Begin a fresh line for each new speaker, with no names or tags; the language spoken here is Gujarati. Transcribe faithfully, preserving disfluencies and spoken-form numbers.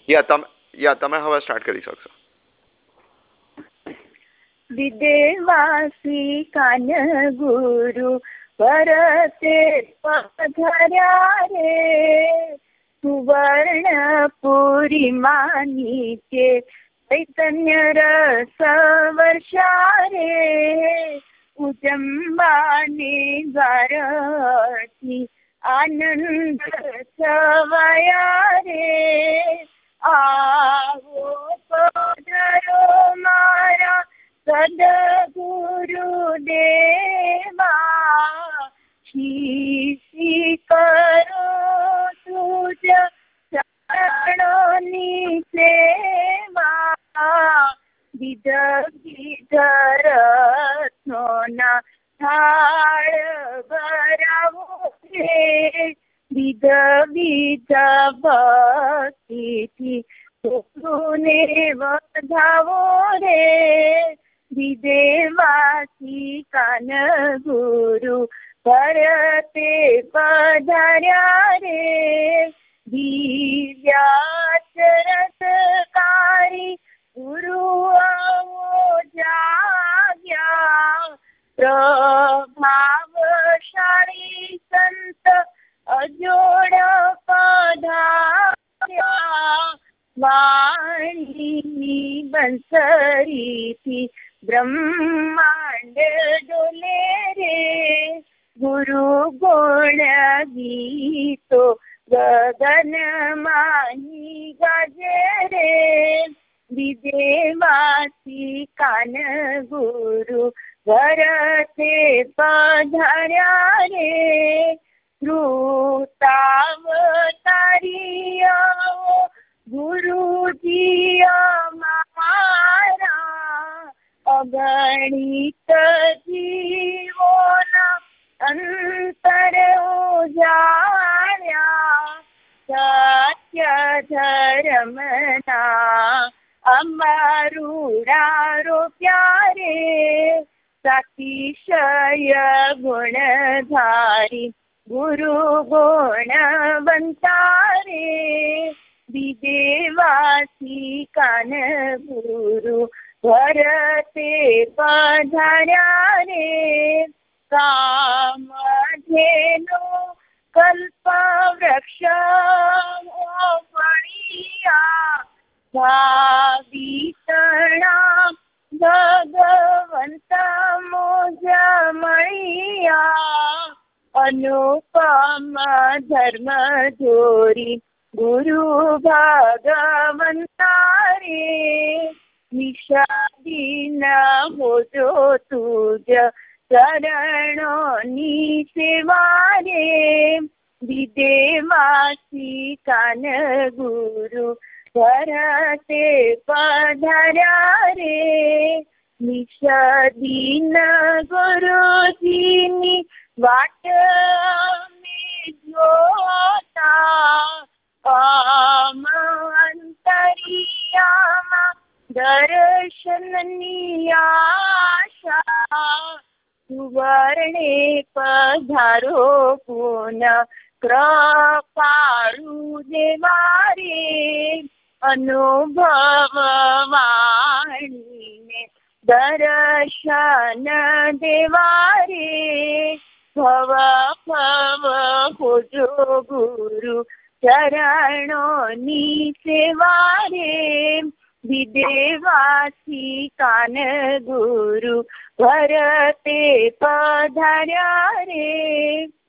યા તમે યા તમે હવે સ્ટાર્ટ કરી શકશો.
વિદેવાસી કાન ગુરુ ભરતે પધાર્યા રે, સુવર્ણપુરી માની કે ચૈતન્ય રસ વર્ષા રે, ઉજંબાની દ્વારથી આનંદ છવાયા રે, આવો પધારો મારા સદગુરુદેવા, શીશી કરો તુજ ચરણોની સેવા, વિધ વિધ રત્નોના થાળ ભરાવો રે, વિધ વિધ ભક્તિથી ગુરુને વધાવો રે, વિદેવાસી કાન ગુરુ ભરતે પધાર્યા રે, દિવ્યાચરણકારી ગુરુ આવો જાગ્યા, પ્રભાવશાળી સંત અજોડ પધાર્યા, વાણીની બંસરીથી બ્રહ્માંડ ડોલે રે, ગુરુ ગુણ ગીતો ગગન માહી ગાજે રે, વિદેવાસી કાન ગુરુ ભરતે પધાર્યા રે, ધ્રુતાવતારી આવો ગુરુજી અમારા, અગણિત જીવોના અંતર ઉજાળ્યા, સત્ય ધર્મના અમારુડા રોપ્યા રે, સાતિશય ગુણધારી ગુરુ ગુણવંતા રે, વિદેવાસી કાન ગુરુ ભરતે પધાર્યા રે, કામધેનો કલ્પ વૃક્ષ ફળિયા, ભાવિતણા ભગવંત મોજ મળિયા, અનુપમ ધર્મ જોરી ગુરુ ભગવંતા રે, નિષાદીન હોજો તુજ ચરણોની સેવા રે, વિદેવાસી કાન ગુરુ ભરતે પધાર્યા રે, નિષાદીન ગુરુજીની વાટ અમે જોતા, આમ અંતરિયામાં દર્શનની આશા, સુવર્ણે પધારો પુન કૃપાળુ દેવા રે, અનુભવ વાણીને દર્શન દેવા રે, ભવ ભવ હોજો ગુરુ ચરણોની સેવા રે, વિદેવાસી કાન ગુરુ ભરતે પધાર્યા રે.